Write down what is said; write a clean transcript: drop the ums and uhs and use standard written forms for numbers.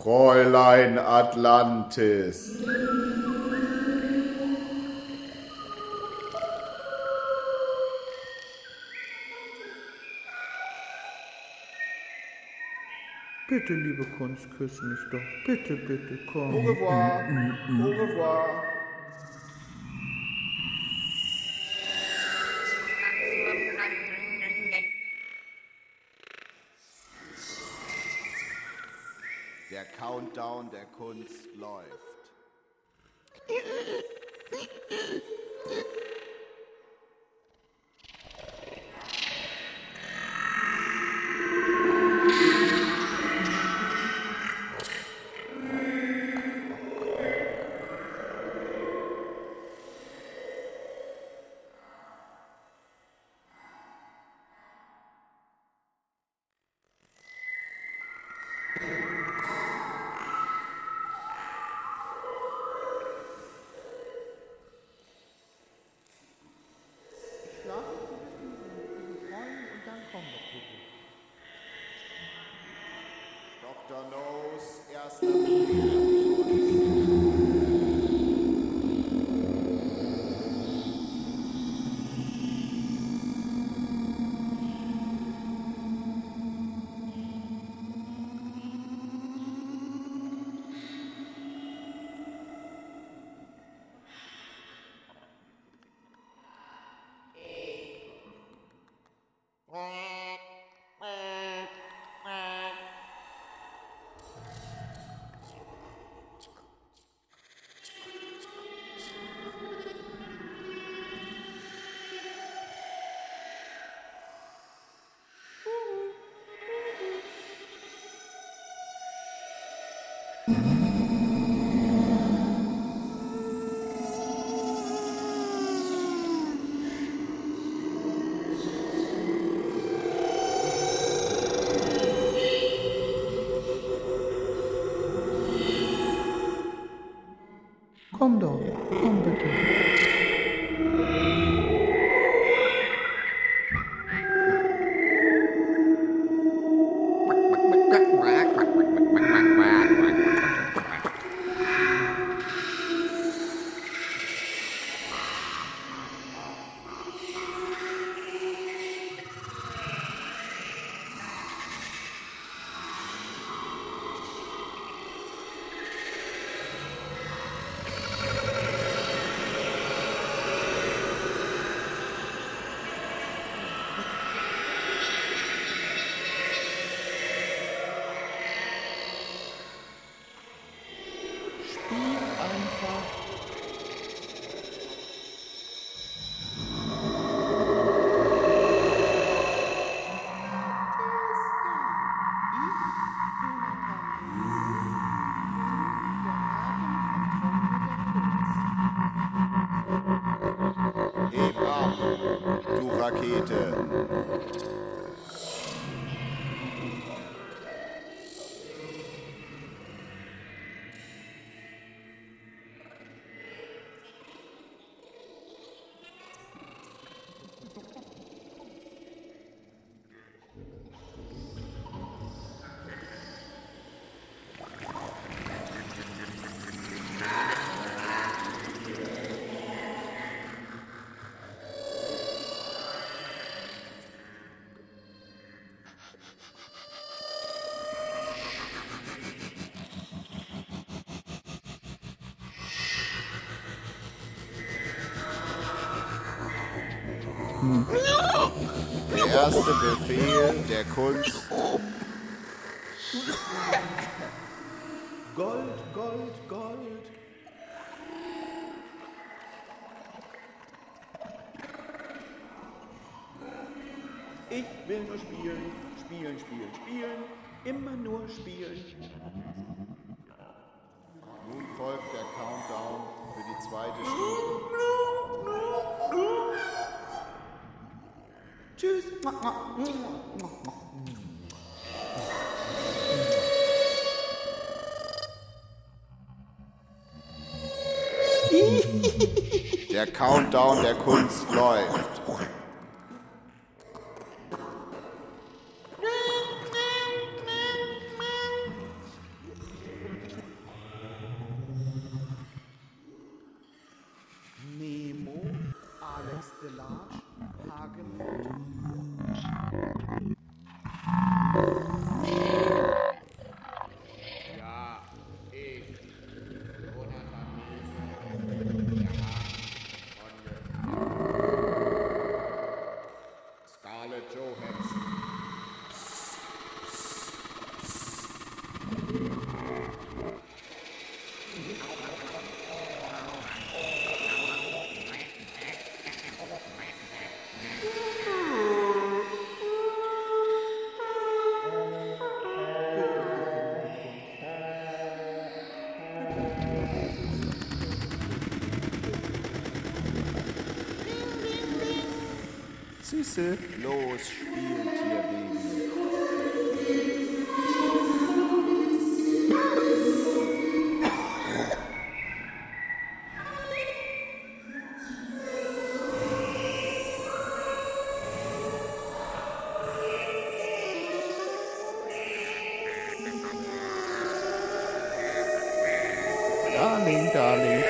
Fräulein Atlantis. Bitte, liebe Kunst, küss mich doch. Bitte, bitte, komm. Au revoir. Au revoir. Der Countdown der Kunst läuft. Dr. No's erster Befehl. Komm doch, komm bitte. Heb ab, du Rakete. Der erste Befehl der Kunst. Gold, Gold, Gold. Ich will nur spielen, spielen, spielen, spielen. Immer nur spielen. Nun folgt der Countdown für die zweite Stufe. Tschüss. Der Countdown der Kunst läuft. Süße. Los, Spieltierbaby. Darling, Darling,